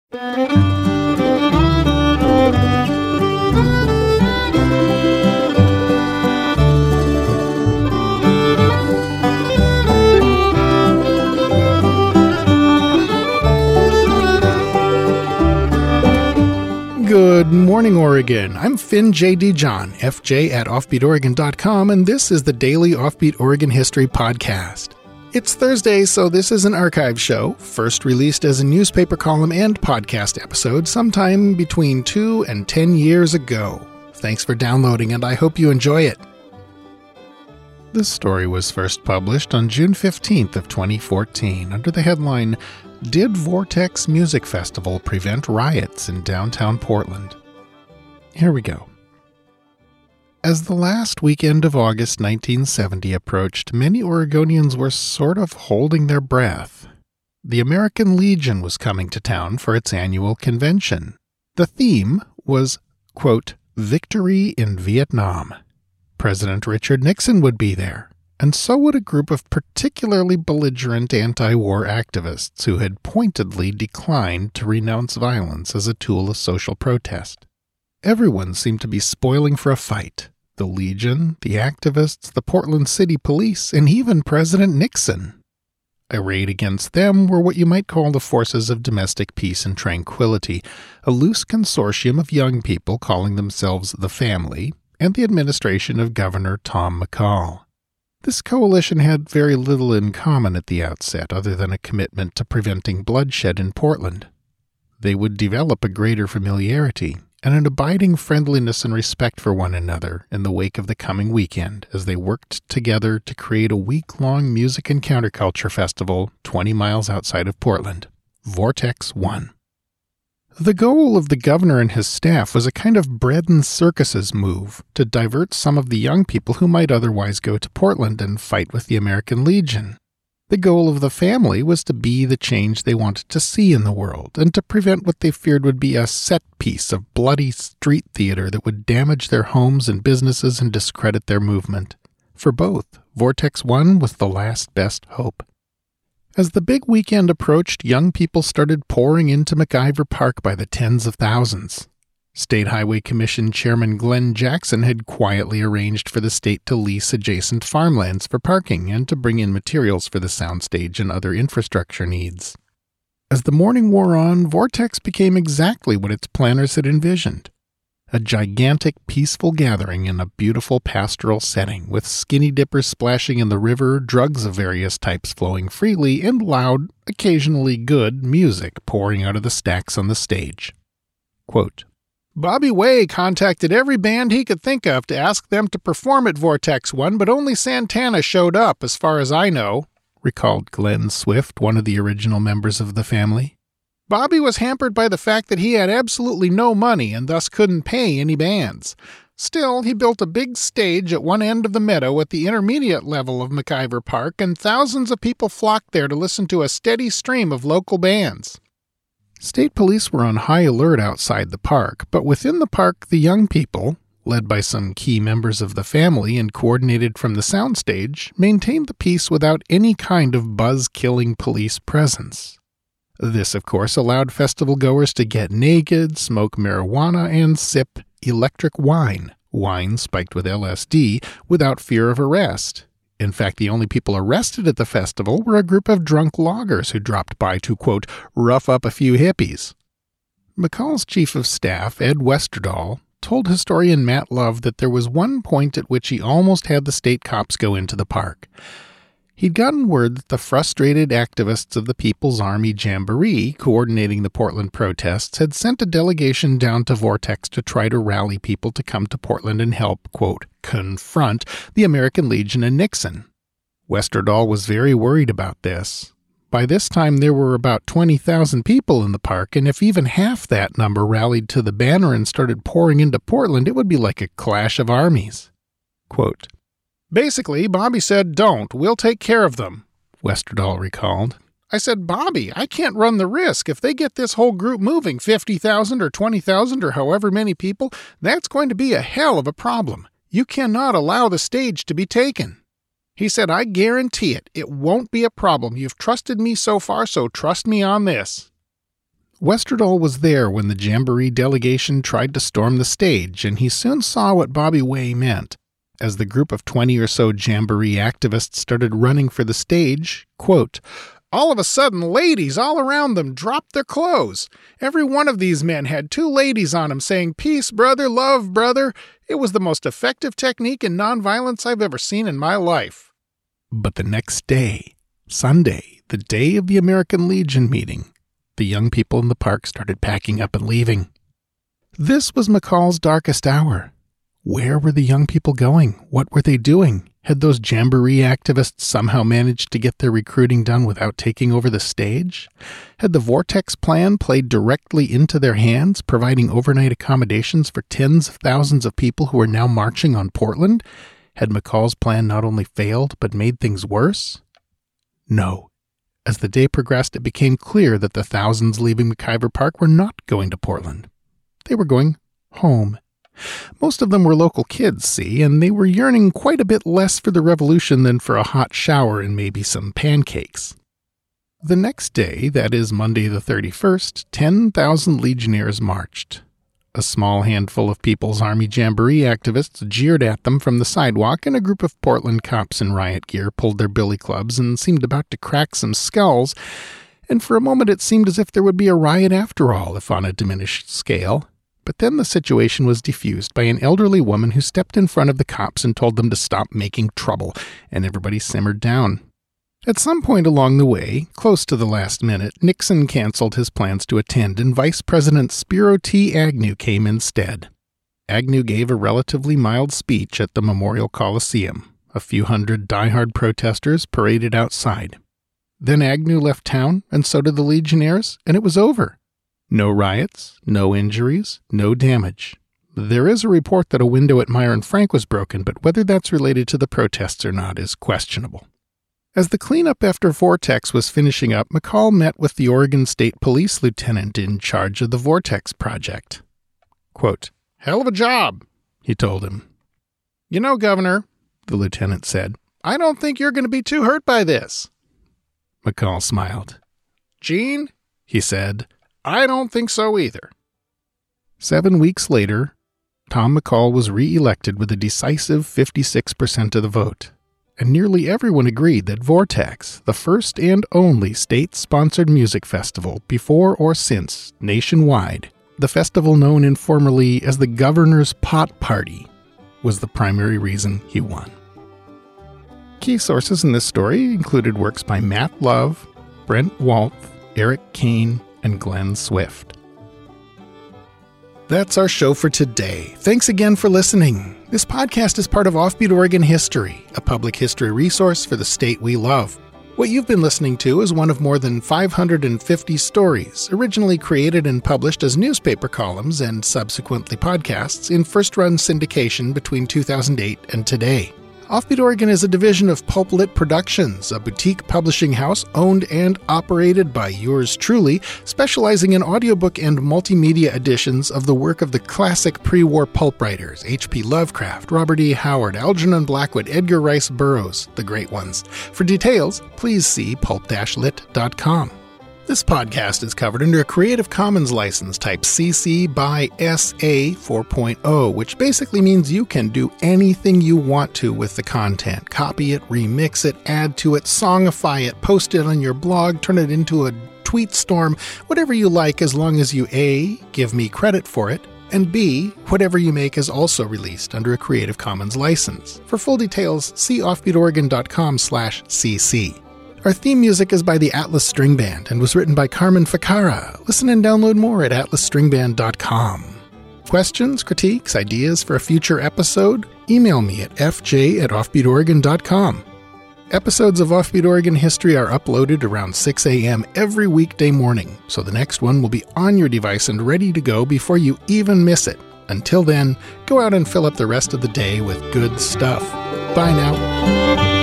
Good morning, Oregon. I'm Finn J.D. John, FJ at OffbeatOregon.com, and this is the Daily Offbeat Oregon History Podcast. It's Thursday, so this is an archive show, first released as a newspaper column and podcast episode sometime between 2 and 10 years ago. Thanks for downloading, and I hope you enjoy it. This story was first published on June 15th of 2014 under the headline, Did Vortex Music Festival Prevent Riots in Downtown Portland? Here we go. As the last weekend of August 1970 approached, many Oregonians were sort of holding their breath. The American Legion was coming to town for its annual convention. The theme was, quote, Victory in Vietnam. President Richard Nixon would be there, and so would a group of particularly belligerent anti-war activists who had pointedly declined to renounce violence as a tool of social protest. Everyone seemed to be spoiling for a fight. The Legion, the activists, the Portland City Police, and even President Nixon. Arrayed against them were what you might call the forces of domestic peace and tranquility, a loose consortium of young people calling themselves the Family, and the administration of Governor Tom McCall. This coalition had very little in common at the outset other than a commitment to preventing bloodshed in Portland. They would develop a greater familiarity and an abiding friendliness and respect for one another in the wake of the coming weekend as they worked together to create a week-long music and counterculture festival 20 miles outside of Portland, Vortex One. The goal of the governor and his staff was a kind of bread and circuses move to divert some of the young people who might otherwise go to Portland and fight with the American Legion. The goal of the Family was to be the change they wanted to see in the world and to prevent what they feared would be a set piece of bloody street theater that would damage their homes and businesses and discredit their movement. For both, Vortex One was the last best hope. As the big weekend approached, young people started pouring into MacIver Park by the tens of thousands. State Highway Commission Chairman Glenn Jackson had quietly arranged for the state to lease adjacent farmlands for parking and to bring in materials for the soundstage and other infrastructure needs. As the morning wore on, Vortex became exactly what its planners had envisioned. A gigantic, peaceful gathering in a beautiful pastoral setting, with skinny dippers splashing in the river, drugs of various types flowing freely, and loud, occasionally good, music pouring out of the stacks on the stage. Quote, Bobby Way contacted every band he could think of to ask them to perform at Vortex One, but only Santana showed up, as far as I know, recalled Glenn Swift, one of the original members of the Family. Bobby was hampered by the fact that he had absolutely no money and thus couldn't pay any bands. Still, he built a big stage at one end of the meadow at the intermediate level of MacIver Park, and thousands of people flocked there to listen to a steady stream of local bands. State police were on high alert outside the park, but within the park the young people, led by some key members of the Family and coordinated from the soundstage, maintained the peace without any kind of buzz-killing police presence. This, of course, allowed festival goers to get naked, smoke marijuana, and sip electric wine spiked with LSD, without fear of arrest. In fact, the only people arrested at the festival were a group of drunk loggers who dropped by to, quote, rough up a few hippies. McCall's chief of staff, Ed Westerdahl, told historian Matt Love that there was one point at which he almost had the state cops go into the park. He'd gotten word that the frustrated activists of the People's Army Jamboree, coordinating the Portland protests, had sent a delegation down to Vortex to try to rally people to come to Portland and help, quote, confront the American Legion and Nixon. Westerdahl was very worried about this. By this time, there were about 20,000 people in the park, and if even half that number rallied to the banner and started pouring into Portland, it would be like a clash of armies. Quote, Basically, Bobby said, don't, we'll take care of them, Westerdahl recalled. I said, Bobby, I can't run the risk. If they get this whole group moving, 50,000 or 20,000 or however many people, that's going to be a hell of a problem. You cannot allow the stage to be taken. He said, I guarantee it. It won't be a problem. You've trusted me so far, so trust me on this. Westerdahl was there when the Jamboree delegation tried to storm the stage, and he soon saw what Bobby Way meant. As the group of 20 or so Jamboree activists started running for the stage, quote, "All of a sudden, ladies all around them dropped their clothes. Every one of these men had 2 ladies on him saying, 'Peace, brother, love, brother.' It was the most effective technique in nonviolence I've ever seen in my life." But the next day, Sunday, the day of the American Legion meeting, the young people in the park started packing up and leaving. This was McCall's darkest hour. Where were the young people going? What were they doing? Had those Jamboree activists somehow managed to get their recruiting done without taking over the stage? Had the Vortex plan played directly into their hands, providing overnight accommodations for tens of thousands of people who were now marching on Portland? Had McCall's plan not only failed, but made things worse? No. As the day progressed, it became clear that the thousands leaving McIver Park were not going to Portland. They were going home. Most of them were local kids, see, and they were yearning quite a bit less for the revolution than for a hot shower and maybe some pancakes. The next day, that is Monday the 31st, 10,000 Legionnaires marched. A small handful of People's Army Jamboree activists jeered at them from the sidewalk, and a group of Portland cops in riot gear pulled their billy clubs and seemed about to crack some skulls, and for a moment it seemed as if there would be a riot after all, if on a diminished scale. But then the situation was diffused by an elderly woman who stepped in front of the cops and told them to stop making trouble, and everybody simmered down. At some point along the way, close to the last minute, Nixon canceled his plans to attend, and Vice President Spiro T. Agnew came instead. Agnew gave a relatively mild speech at the Memorial Coliseum. A few hundred diehard protesters paraded outside. Then Agnew left town, and so did the Legionnaires, and it was over. No riots, no injuries, no damage. There is a report that a window at Myron Frank was broken, but whether that's related to the protests or not is questionable. As the cleanup after Vortex was finishing up, McCall met with the Oregon State Police lieutenant in charge of the Vortex project. Quote, "Hell of a job," he told him. "You know, Governor," the lieutenant said, "I don't think you're going to be too hurt by this." McCall smiled. "Gene," he said, "I don't think so either." 7 weeks later, Tom McCall was re-elected with a decisive 56% of the vote. And nearly everyone agreed that Vortex, the first and only state-sponsored music festival before or since nationwide, the festival known informally as the Governor's Pot Party, was the primary reason he won. Key sources in this story included works by Matt Love, Brent Walth, Eric Kane, and Glenn Swift. That's our show for today. Thanks again for listening. This podcast is part of Offbeat Oregon History, a public history resource for the state we love. What you've been listening to is one of more than 550 stories, originally created and published as newspaper columns and subsequently podcasts in first-run syndication between 2008 and today. Offbeat Oregon is a division of Pulp Lit Productions, a boutique publishing house owned and operated by yours truly, specializing in audiobook and multimedia editions of the work of the classic pre-war pulp writers, H.P. Lovecraft, Robert E. Howard, Algernon Blackwood, Edgar Rice Burroughs, the great ones. For details, please see pulp-lit.com. This podcast is covered under a Creative Commons license type CC by SA 4.0, which basically means you can do anything you want to with the content. Copy it, remix it, add to it, songify it, post it on your blog, turn it into a tweet storm, whatever you like, as long as you A, give me credit for it, and B, whatever you make is also released under a Creative Commons license. For full details, see offbeatoregon.com/cc. Our theme music is by the Atlas String Band and was written by Carmen Ficara. Listen and download more at atlasstringband.com. Questions, critiques, ideas for a future episode? Email me at fj@offbeatoregon.com. Episodes of Offbeat Oregon History are uploaded around 6 a.m. every weekday morning, so the next one will be on your device and ready to go before you even miss it. Until then, go out and fill up the rest of the day with good stuff. Bye now.